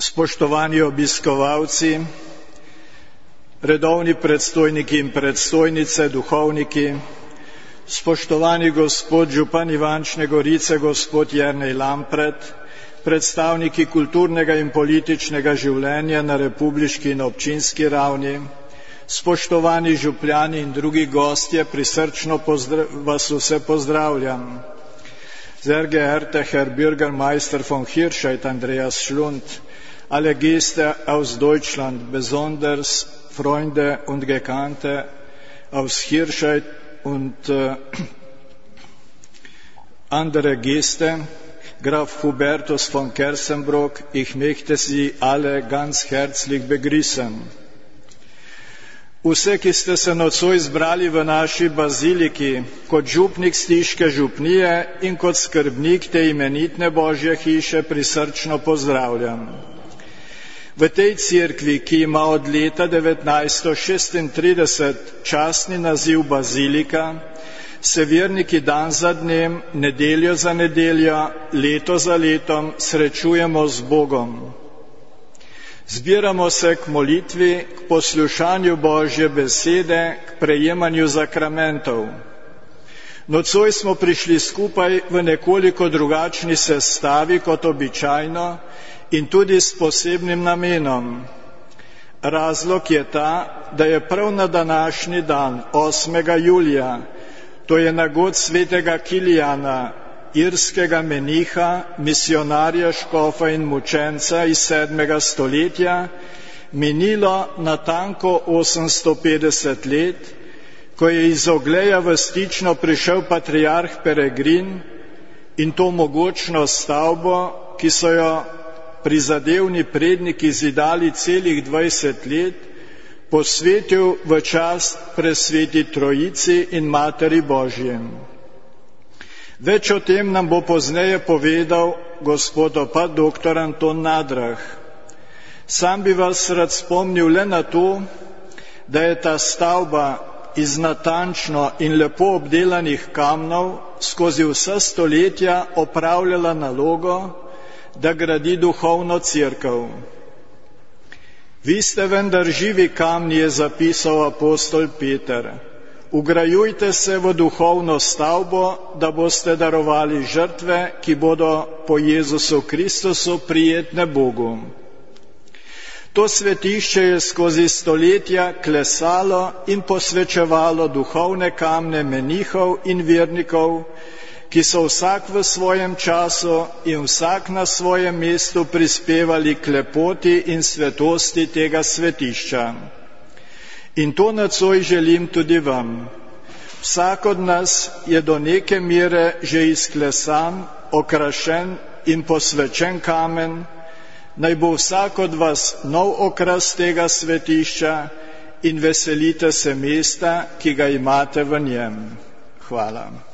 Spoštovani obiskovalci, redovni predstojniki in predstojnice, duhovniki, spoštovani gospod župan Ivančne Gorice, gospod Jernej Lampret, predstavniki kulturnega in političnega življenja na republiški in občinski ravni, spoštovani župljani in drugi gostje, prisrčno vas vse pozdravljam. Sehr geehrter Herr Bürgermeister von Hirscheid, Andreas Schlund, alle Gäste aus Deutschland, besonders Freunde und Bekannte aus Hirscheid und andere Gäste, Graf Hubertus von Kersenbrock, ich möchte Sie alle ganz herzlich begrüßen. Vse, ki ste se nocoj zbrali v naši baziliki kot župnik Stiške župnije in kot skrbnik te imenitne Božje hiše, prisrčno pozdravljam. V tej cerkvi, ki ima od leta 1936 častni naziv bazilika, se verniki dan za dnem, nedeljo za nedeljo, leto za letom srečujemo z Bogom. Zbiramo se k molitvi, k poslušanju Božje besede, k prejemanju zakramentov. Nocoj smo prišli skupaj v nekoliko drugačni sestavi kot običajno in tudi s posebnim namenom. Razlog je ta, da je prav na današnji dan, 8. julija, to je na god svetega Kilijana, irskega meniha, misionarja, škofa in mučenca iz 7. stoletja, minilo natanko 850 let, ko je iz Ogleja v Stično prišel patriarh Peregrin in to mogočno stavbo, ki so jo prizadevni predniki zidali celih 20 let, posvetil v čast presveti Trojici in Materi Božjem. Več o tem nam bo pozneje povedal gospod opat dr. Anton Nadrah. Sam bi vas rad spomnil le na to, da je ta stavba iz natančno in lepo obdelanih kamnov skozi vsa stoletja opravljala nalogo, da gradi duhovno cerkev. Vi ste vendar živi kamni, je zapisal apostol Peter. Ugrajujte se v duhovno stavbo, da boste darovali žrtve, ki bodo po Jezusu Kristusu prijetne Bogu. To svetišče je skozi stoletja klesalo in posvečevalo duhovne kamne menihov in vernikov, ki so vsak v svojem času in vsak na svojem mestu prispevali k lepoti in svetosti tega svetišča. In to nocoj želim tudi vam. Vsak od nas je do neke mere že izklesan, okrašen in posvečen kamen. Naj bo vsak od vas nov okras tega svetišča in veselite se mesta, ki ga imate v njem. Hvala.